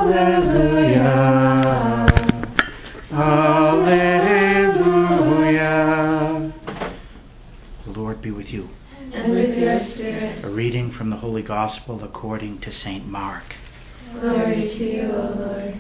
Alleluia. The Lord be with you. And with your spirit. A reading from the Holy Gospel according to St. Mark. Glory to you, O Lord.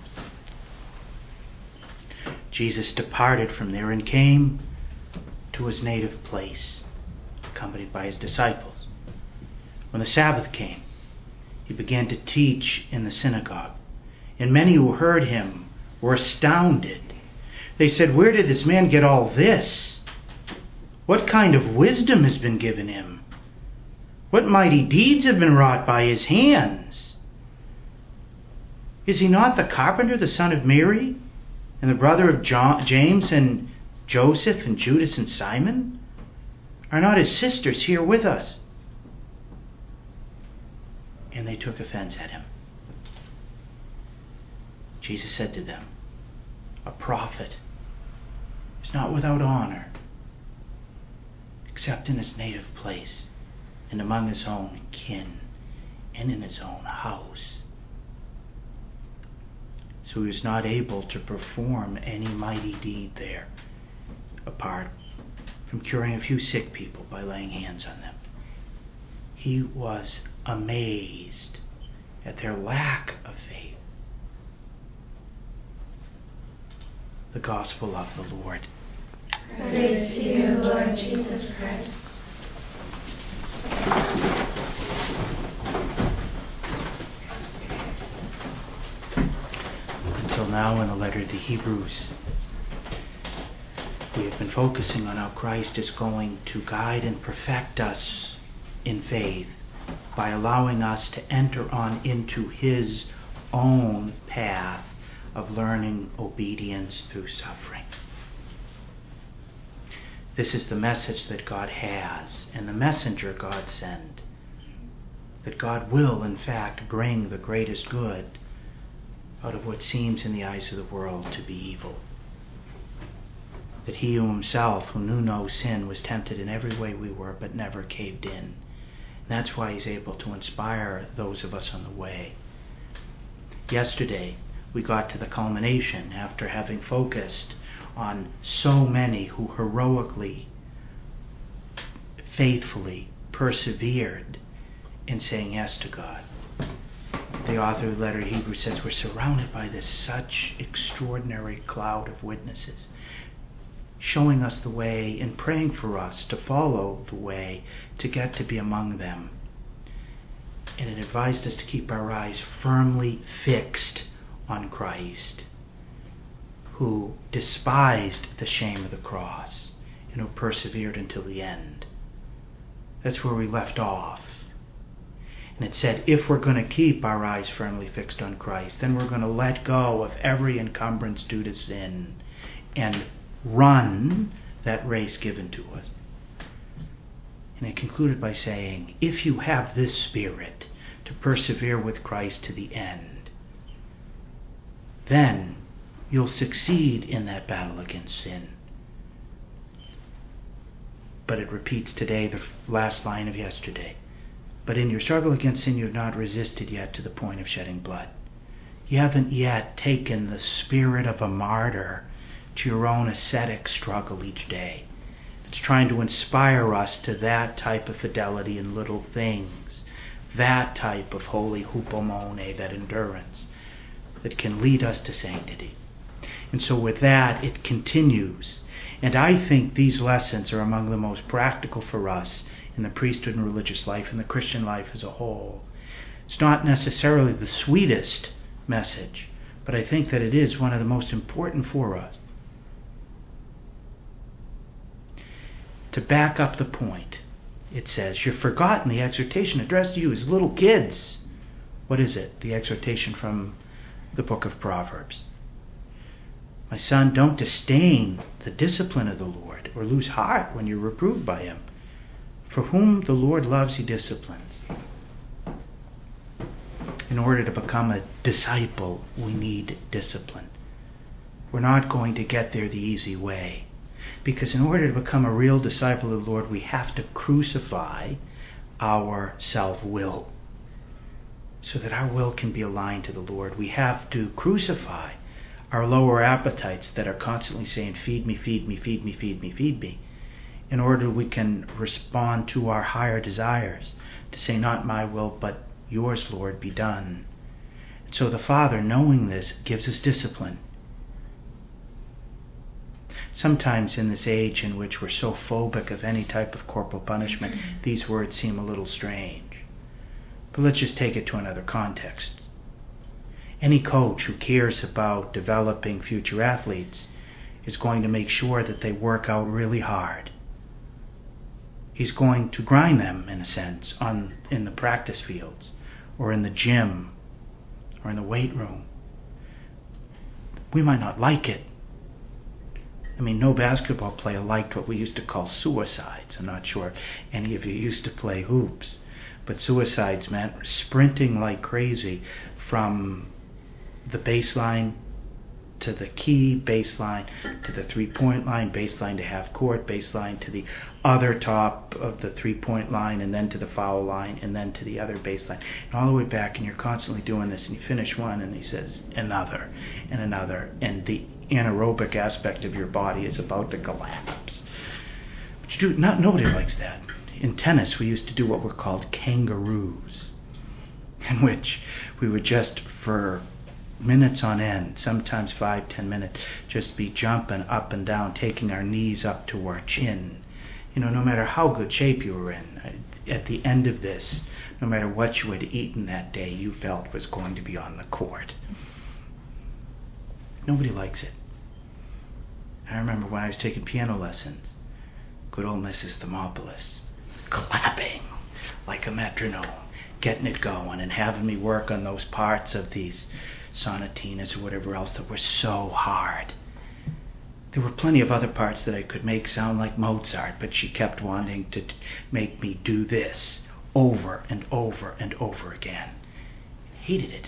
Jesus departed from there and came to his native place, accompanied by his disciples. When the Sabbath came, he began to teach in the synagogue, and many who heard him were astounded. They said, "Where did this man get all this? What kind of wisdom has been given him? What mighty deeds have been wrought by his hands? Is he not the carpenter, the son of Mary, and the brother of James and Joseph and Judas and Simon? Are not his sisters here with us?" And they took offense at him. Jesus said to them, "A prophet is not without honor, except in his native place, and among his own kin, and in his own house." So he was not able to perform any mighty deed there, apart from curing a few sick people by laying hands on them. He was amazed at their lack of faith. The Gospel of the Lord. Praise to you, Lord Jesus Christ. Until now, in the letter to the Hebrews, we have been focusing on how Christ is going to guide and perfect us in faith by allowing us to enter on into his own path of learning obedience through suffering. This is the message that God has and the messenger God sent, that God will in fact bring the greatest good out of what seems in the eyes of the world to be evil. That he himself, who knew no sin, was tempted in every way we were, but never caved in. And that's why he's able to inspire those of us on the way. Yesterday, we got to the culmination after having focused on so many who heroically, faithfully persevered in saying yes to God. The author of the letter to Hebrews says we're surrounded by this such extraordinary cloud of witnesses, showing us the way and praying for us to follow the way to get to be among them. And it advised us to keep our eyes firmly fixed on Christ, who despised the shame of the cross and who persevered until the end. That's where we left off. And it said, if we're going to keep our eyes firmly fixed on Christ, then we're going to let go of every encumbrance due to sin and run that race given to us. And it concluded by saying, if you have this spirit to persevere with Christ to the end, then you'll succeed in that battle against sin. But it repeats today the last line of yesterday. But in your struggle against sin, you have not resisted yet to the point of shedding blood. You haven't yet taken the spirit of a martyr to your own ascetic struggle each day. It's trying to inspire us to that type of fidelity in little things, that type of holy hupomone, that endurance that can lead us to sanctity. And so with that, it continues. And I think these lessons are among the most practical for us in the priesthood and religious life and the Christian life as a whole. It's not necessarily the sweetest message, but I think that it is one of the most important for us. To back up the point, it says, you've forgotten the exhortation addressed to you as little kids. What is it? The exhortation from the book of Proverbs. My son, don't disdain the discipline of the Lord or lose heart when you're reproved by him. For whom the Lord loves, he disciplines. In order to become a disciple, we need discipline. We're not going to get there the easy way. Because in order to become a real disciple of the Lord, we have to crucify our self-will. so that our will can be aligned to the Lord. We have to crucify our lower appetites that are constantly saying, feed me, feed me, feed me, feed me, feed me, in order we can respond to our higher desires, to say, not my will, but yours, Lord, be done. So the Father, knowing this, gives us discipline. Sometimes in this age in which we're so phobic of any type of corporal punishment, these words seem a little strange. But let's just take it to another context. Any coach who cares about developing future athletes is going to make sure that they work out really hard. He's going to grind them, in a sense, in the practice fields, or in the gym, or in the weight room. We might not like it. I mean, no basketball player liked what we used to call suicides. I'm not sure any of you used to play hoops. But suicides meant sprinting like crazy from the baseline to the key, baseline to the three-point line, baseline to half court, baseline to the other top of the three-point line, and then to the foul line, and then to the other baseline, and all the way back. And you're constantly doing this, and you finish one, and he says another, and the anaerobic aspect of your body is about to collapse. But nobody likes that. In tennis, we used to do what were called kangaroos, in which we would just, for minutes on end, sometimes 5-10 minutes, just be jumping up and down, taking our knees up to our chin. No matter how good shape you were in, at the end of this, no matter what you had eaten that day, you felt was going to be on the court. Nobody likes it. I remember when I was taking piano lessons, good old Mrs. Thermopolis, clapping like a metronome, getting it going, and having me work on those parts of these sonatinas or whatever else that were so hard. There were plenty of other parts that I could make sound like Mozart, but she kept wanting to make me do this over and over and over again. Hated it.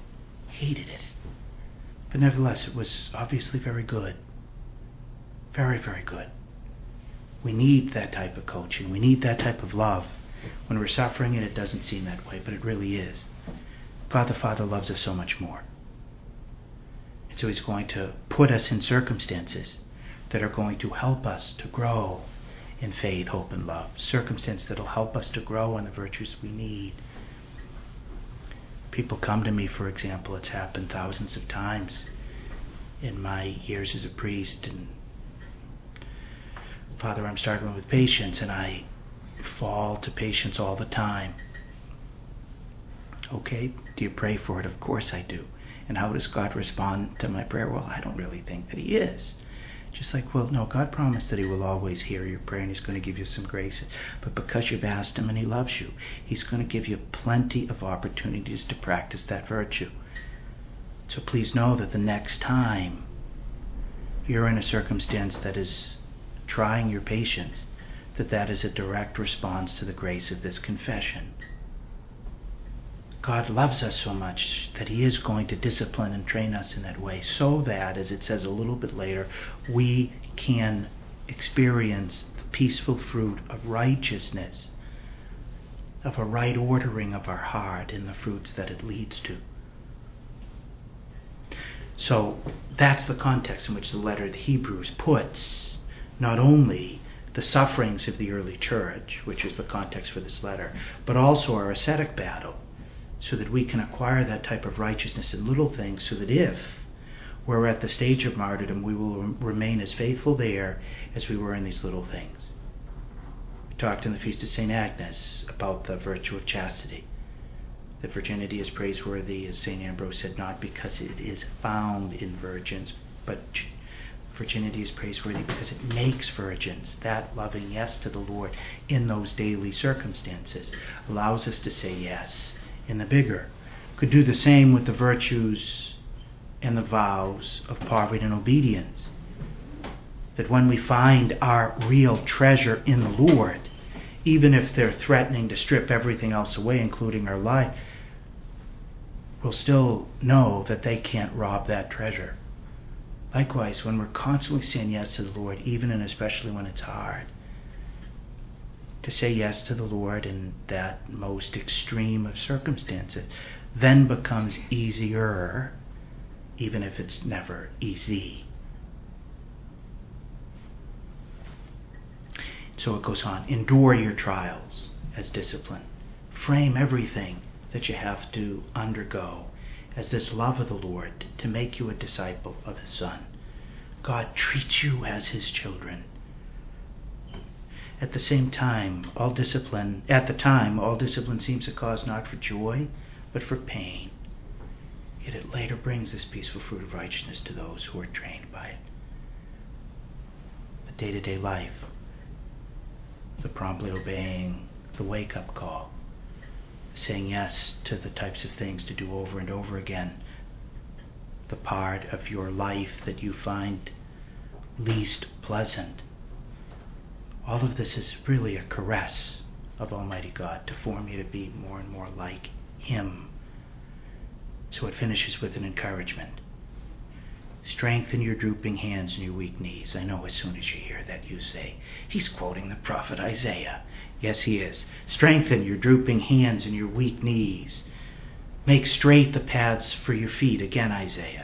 But nevertheless, it was obviously very good. Very, very good. We need that type of coaching. We need that type of love. When we're suffering it doesn't seem that way, but it really is. God the Father loves us so much more. And so He's going to put us in circumstances that are going to help us to grow in faith, hope, and love. Circumstances that will help us to grow in the virtues we need. People come to me, for example, it's happened thousands of times in my years as a priest, and Father, I'm struggling with patience, and I fall to patience all the time. Okay, do you pray for it? Of course I do. And how does God respond to my prayer? Well, I don't really think that He is. Just like, well, no, God promised that He will always hear your prayer, and He's going to give you some graces. But because you've asked Him and He loves you, He's going to give you plenty of opportunities to practice that virtue. So please know that the next time you're in a circumstance that is trying your patience, that is a direct response to the grace of this confession. God loves us so much that He is going to discipline and train us in that way, so that, as it says a little bit later, we can experience the peaceful fruit of righteousness, of a right ordering of our heart in the fruits that it leads to. So that's the context in which the letter of the Hebrews puts not only the sufferings of the early church, which is the context for this letter, but also our ascetic battle, so that we can acquire that type of righteousness in little things, so that if we're at the stage of martyrdom, we will remain as faithful there as we were in these little things. We talked in the Feast of St. Agnes about the virtue of chastity. That virginity is praiseworthy, as St. Ambrose said, not because it is found in virgins, but virginity is praiseworthy because it makes virgins. That loving yes to the Lord in those daily circumstances allows us to say yes in the bigger. Could do the same with the virtues and the vows of poverty and obedience. That when we find our real treasure in the Lord, even if they're threatening to strip everything else away, including our life, we'll still know that they can't rob that treasure. Likewise, when we're constantly saying yes to the Lord, even and especially when it's hard, to say yes to the Lord in that most extreme of circumstances, then becomes easier, even if it's never easy. So it goes on. Endure your trials as discipline. Frame everything that you have to undergo as this love of the Lord to make you a disciple of His Son. God treats you as His children. At the time, all discipline seems to cause not for joy, but for pain. Yet it later brings this peaceful fruit of righteousness to those who are trained by it. The day-to-day life, the promptly obeying, the wake-up call, saying yes to the types of things to do over and over again, the part of your life that you find least pleasant. All of this is really a caress of Almighty God to form you to be more and more like Him. So it finishes with an encouragement. Strengthen your drooping hands and your weak knees. I know as soon as you hear that you say, he's quoting the prophet Isaiah. Yes, he is. Strengthen your drooping hands and your weak knees. Make straight the paths for your feet. Again, Isaiah.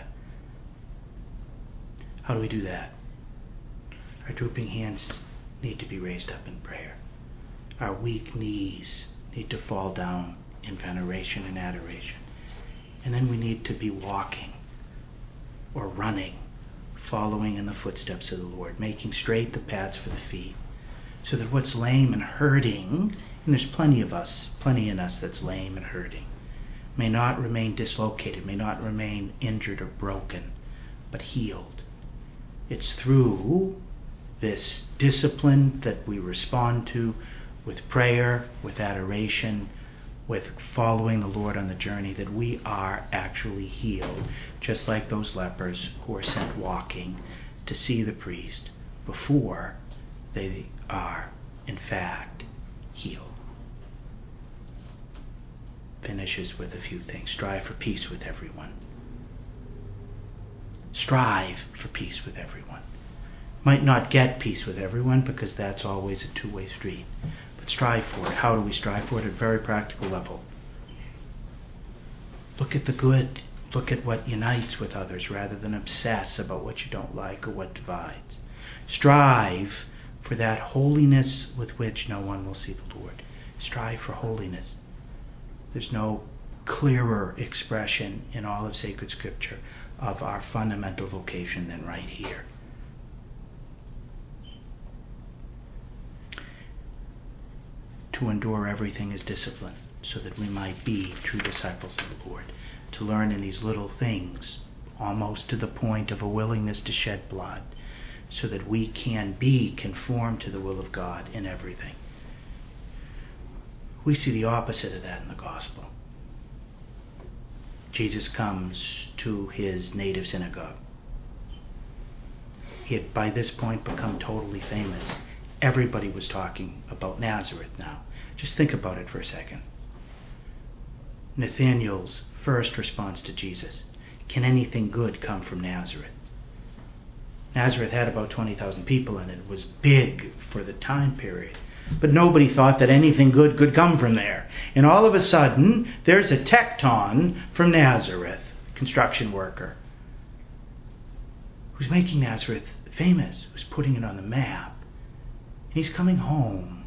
How do we do that? Our drooping hands need to be raised up in prayer. Our weak knees need to fall down in veneration and adoration. And then we need to be walking or running, following in the footsteps of the Lord, making straight the paths for the feet, so that what's lame and hurting, and there's plenty in us that's lame and hurting, may not remain dislocated, may not remain injured or broken, but healed. It's through this discipline that we respond to with prayer, with adoration, with following the Lord on the journey, that we are actually healed, just like those lepers who are sent walking to see the priest before they are, in fact, healed. Finishes with a few things. Strive for peace with everyone. Strive for peace with everyone. Might not get peace with everyone, because that's always a two-way street. But strive for it. How do we strive for it? At a very practical level. Look at the good. Look at what unites with others rather than obsess about what you don't like or what divides. Strive for that holiness with which no one will see the Lord. Strive for holiness. There's no clearer expression in all of sacred Scripture of our fundamental vocation than right here. To endure everything is discipline, so that we might be true disciples of the Lord. To learn in these little things, almost to the point of a willingness to shed blood, so that we can be conformed to the will of God in everything. We see the opposite of that in the gospel. Jesus comes to his native synagogue. He had by this point become totally famous. Everybody was talking about Nazareth now. Just think about it for a second. Nathanael's first response to Jesus: can anything good come from Nazareth? Nazareth had about 20,000 people in it. It was big for the time period. But nobody thought that anything good could come from there. And all of a sudden, there's a tecton from Nazareth, construction worker, who's making Nazareth famous, who's putting it on the map. And he's coming home.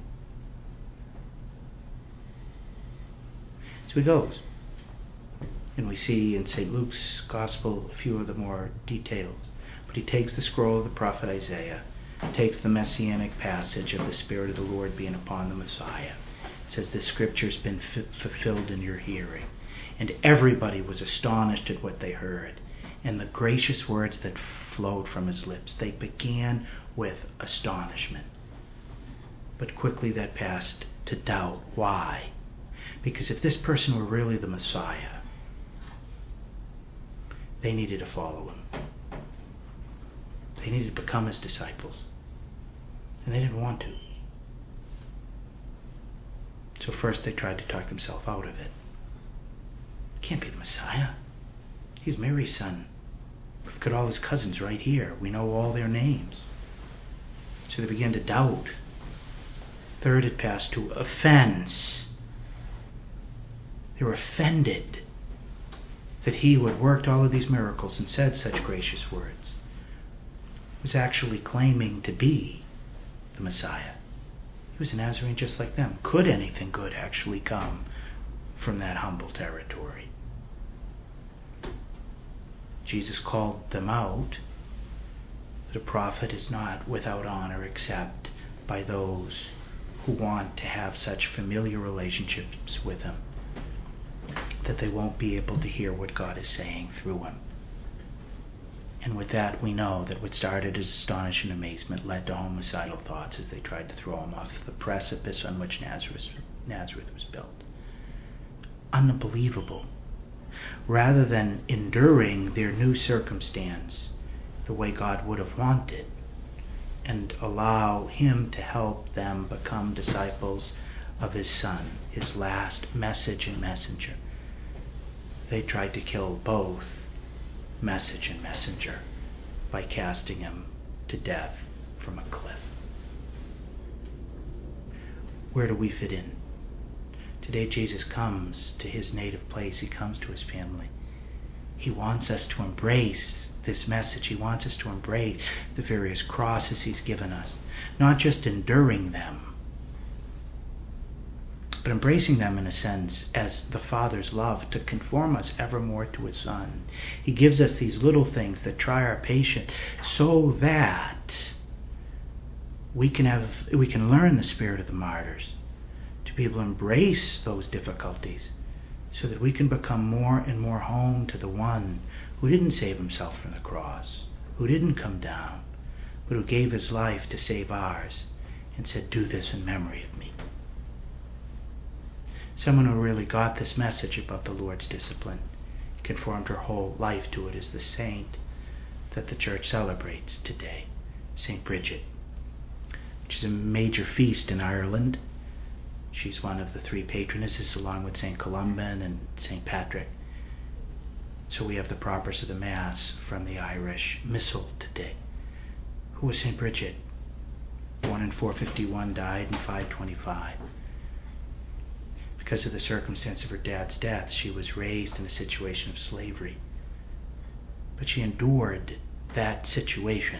So he goes. And we see in St. Luke's Gospel a few of the more details. But he takes the scroll of the prophet Isaiah, takes the messianic passage of the Spirit of the Lord being upon the Messiah. It says, the Scripture's been fulfilled in your hearing. And everybody was astonished at what they heard. And the gracious words that flowed from his lips, they began with astonishment. But quickly that passed to doubt. Why? Because if this person were really the Messiah, they needed to follow him. They needed to become his disciples. And they didn't want to. So first they tried to talk themselves out of it. Can't be the Messiah. He's Mary's son. We've got all his cousins right here. We know all their names. So they began to doubt. Third, it passed to offense. They were offended that he who had worked all of these miracles and said such gracious words was actually claiming to be the Messiah. He was a Nazarene just like them. Could anything good actually come from that humble territory? Jesus called them out that a prophet is not without honor except by those who want to have such familiar relationships with him that they won't be able to hear what God is saying through him. And with that, we know that what started as astonishing amazement led to homicidal thoughts as they tried to throw him off the precipice on which Nazareth was built. Unbelievable. Rather than enduring their new circumstance the way God would have wanted and allow him to help them become disciples of his Son, his last message and messenger, they tried to kill both message and messenger by casting him to death from a cliff. Where do we fit in? Today Jesus comes to his native place. He comes to his family. He wants us to embrace this message. He wants us to embrace the various crosses he's given us, not just enduring them, but embracing them in a sense as the Father's love to conform us ever more to his Son. He gives us these little things that try our patience so that we can learn the spirit of the martyrs, to be able to embrace those difficulties so that we can become more and more home to the one who didn't save himself from the cross, who didn't come down, but who gave his life to save ours and said, "Do this in memory of me." Someone who really got this message about the Lord's discipline, conformed her whole life to it, is the saint that the church celebrates today, St. Bridget, which is a major feast in Ireland. She's one of the three patronesses along with St. Columban and St. Patrick. So we have the propers of the Mass from the Irish Missal today. Who was St. Bridget? Born in 451, died in 525. Because of the circumstance of her dad's death, she was raised in a situation of slavery. But she endured that situation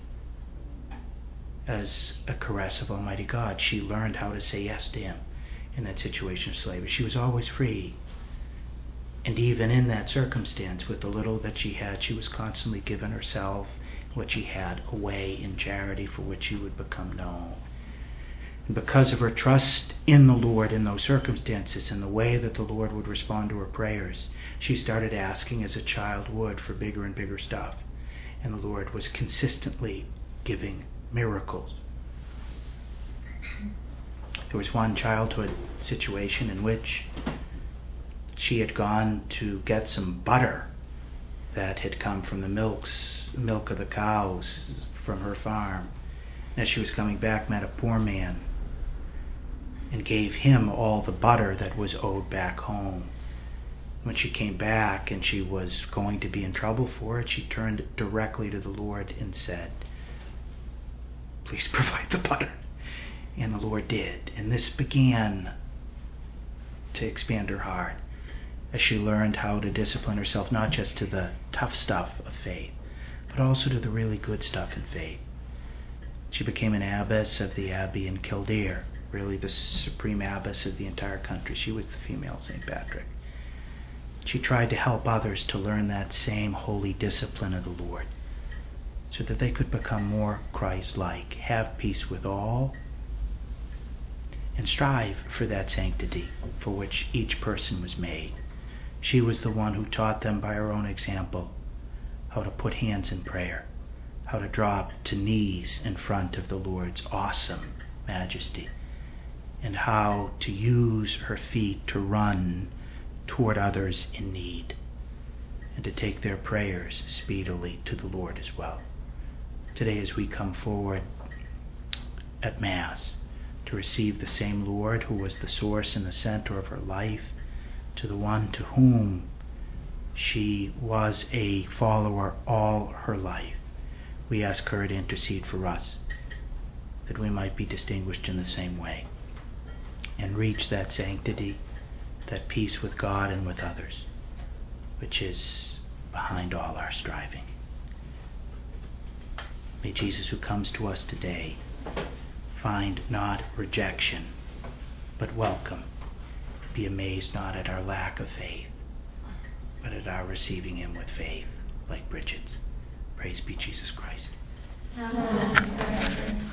as a caress of Almighty God. She learned how to say yes to him in that situation of slavery. She was always free. And even in that circumstance, with the little that she had, she was constantly giving herself, what she had, away in charity for which she would become known. And because of her trust in the Lord in those circumstances and the way that the Lord would respond to her prayers, she started asking as a child would for bigger and bigger stuff. And the Lord was consistently giving miracles. There was one childhood situation in which she had gone to get some butter that had come from the milk of the cows from her farm. And as she was coming back, met a poor man and gave him all the butter that was owed back home. When she came back and she was going to be in trouble for it, she turned directly to the Lord and said, "Please provide the butter." And the Lord did. And this began to expand her heart as she learned how to discipline herself, not just to the tough stuff of faith, but also to the really good stuff in faith. She became an abbess of the abbey in Kildare, really the supreme abbess of the entire country. She was the female St. Patrick. She tried to help others to learn that same holy discipline of the Lord so that they could become more Christ-like, have peace with all, and strive for that sanctity for which each person was made. She was the one who taught them by her own example how to put hands in prayer, how to drop to knees in front of the Lord's awesome majesty, and how to use her feet to run toward others in need, and to take their prayers speedily to the Lord as well. Today, as we come forward at Mass to receive the same Lord who was the source and the center of her life, to the one to whom she was a follower all her life, we ask her to intercede for us, that we might be distinguished in the same way and reach that sanctity that peace with God and with others, which is behind all our striving. May Jesus, who comes to us today, find not rejection, but welcome. Be amazed not at our lack of faith, but at our receiving him with faith, like Bridget's. Praise be Jesus Christ. Amen.